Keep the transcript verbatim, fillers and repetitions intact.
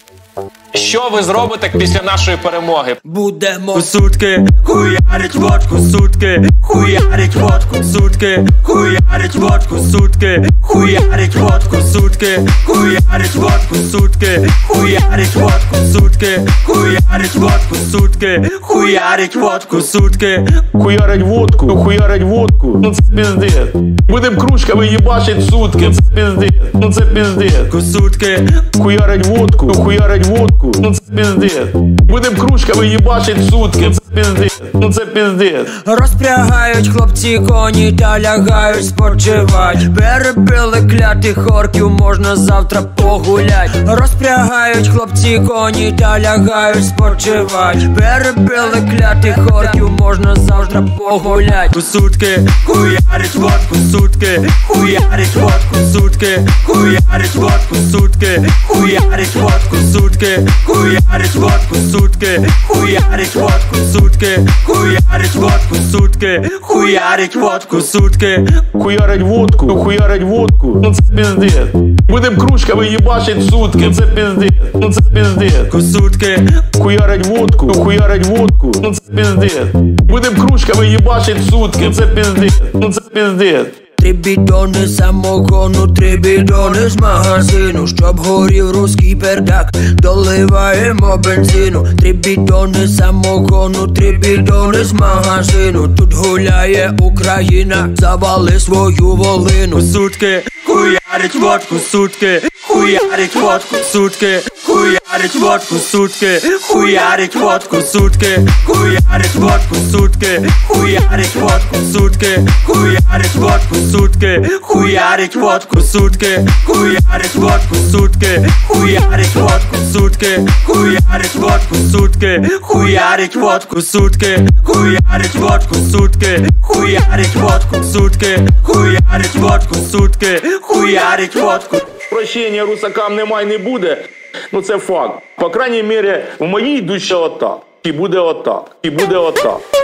Що ви зробите після нашої перемоги? Будемо сутки хуярить водку, сутки хуярить водку, сутки хуярить водку, сутки хуярить водку, сутки хуярить водку, сутки хуярить водку, сутки хуярить водку, сутки хуярить водку, сутки Хуярить водку, хуярить водку, ну це піздець. Будем кружками їбашить сутки, це піздець, ну це піздець. сутки Хуярить водку, хуярить водку, ну це піздець. Будем кружками їбашить сутки, це піздець, ну це піздець. розпрягають хлопці коні та лягають спочивать. Перебили клятих орків, можна завтра погулять. Розпрягають хлопці коні та лягають спочивать. Перебили клятих орків, можна завтра погулять. Сутки хуярить водку, сутки хуярить водку, сутки хуярить водку, сутки хуярить водку, сутки хуярить водку, сутки хуярить водку, сутки хуярить водку, сутки хуярить водку, сутки Хуярить водку, хуярить водку, ну це піздець. Будем кружками їбашить сутки, це піздець, ну це піздець. сутки Хуярить водку, хуярить водку, ну це піздець. Будем кружками їбашить сутки, це піздець, ну це піздець. Три бідони самогону, три бідони з магазину, щоб горів руський пердак, доливаємо бензину. Три бідони самогону, три бідони з магазину, тут гуляє Україна, завали свою волину. Сутки хуярить водку, сутки хуярить водку, сутки хуярить водку, сутки хуярить водку, сутки хуярить водку, сутки хуярить водку, сутки хуярить водку, сутки хуярить водку, сутки хуярить водку, сутки хуярить водку, сутки хуярить водку, сутки хуярить водку, сутки хуярить водку, сутки хуярить водку, сутки хуярить водку, сутки хуярить водку. Прощення русакам немає, не буде, ну це факт. По крайній мірі, в моїй душі отак. І буде отак, і буде отак.